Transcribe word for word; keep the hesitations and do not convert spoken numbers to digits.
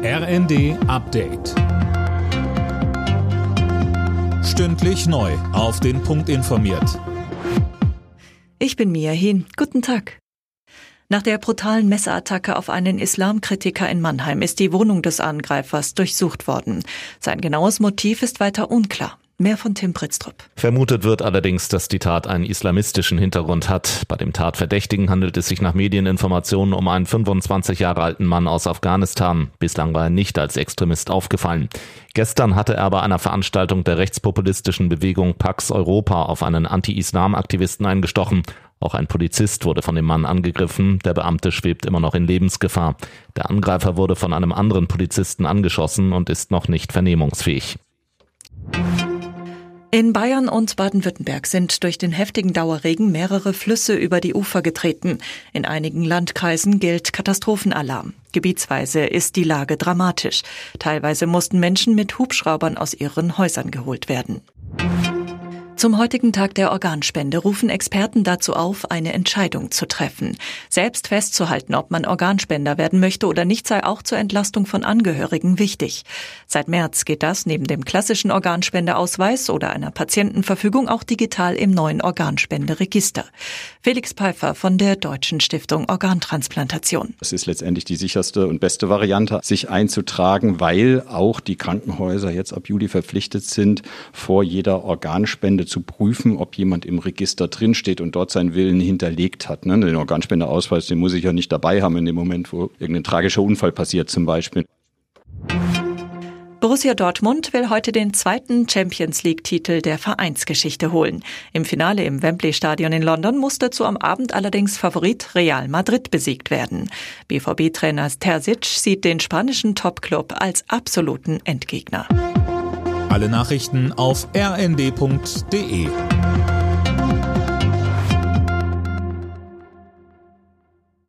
R N D Update. Stündlich neu auf den Punkt informiert. Ich bin Mia Hehn. Guten Tag. Nach der brutalen Messerattacke auf einen Islamkritiker in Mannheim ist die Wohnung des Angreifers durchsucht worden. Sein genaues Motiv ist weiter unklar. Mehr von Tim Pritztrup. Vermutet wird allerdings, dass die Tat einen islamistischen Hintergrund hat. Bei dem Tatverdächtigen handelt es sich nach Medieninformationen um einen fünfundzwanzig Jahre alten Mann aus Afghanistan. Bislang war er nicht als Extremist aufgefallen. Gestern hatte er bei einer Veranstaltung der rechtspopulistischen Bewegung Pax Europa auf einen Anti-Islam-Aktivisten eingestochen. Auch ein Polizist wurde von dem Mann angegriffen. Der Beamte schwebt immer noch in Lebensgefahr. Der Angreifer wurde von einem anderen Polizisten angeschossen und ist noch nicht vernehmungsfähig. In Bayern und Baden-Württemberg sind durch den heftigen Dauerregen mehrere Flüsse über die Ufer getreten. In einigen Landkreisen gilt Katastrophenalarm. Gebietsweise ist die Lage dramatisch. Teilweise mussten Menschen mit Hubschraubern aus ihren Häusern geholt werden. Zum heutigen Tag der Organspende rufen Experten dazu auf, eine Entscheidung zu treffen. Selbst festzuhalten, ob man Organspender werden möchte oder nicht, sei auch zur Entlastung von Angehörigen wichtig. Seit März geht das neben dem klassischen Organspendeausweis oder einer Patientenverfügung auch digital im neuen Organspenderegister. Felix Pfeiffer von der Deutschen Stiftung Organtransplantation. Es ist letztendlich die sicherste und beste Variante, sich einzutragen, weil auch die Krankenhäuser jetzt ab Juli verpflichtet sind, vor jeder Organspende zu prüfen, ob jemand im Register drinsteht und dort seinen Willen hinterlegt hat. Den Organspendeausweis, den muss ich ja nicht dabei haben in dem Moment, wo irgendein tragischer Unfall passiert zum Beispiel. Borussia Dortmund will heute den zweiten Champions-League-Titel der Vereinsgeschichte holen. Im Finale im Wembley-Stadion in London musste zu am Abend allerdings Favorit Real Madrid besiegt werden. B V B-Trainer Terzic sieht den spanischen Top-Club als absoluten Endgegner. Alle Nachrichten auf r n d punkt d e.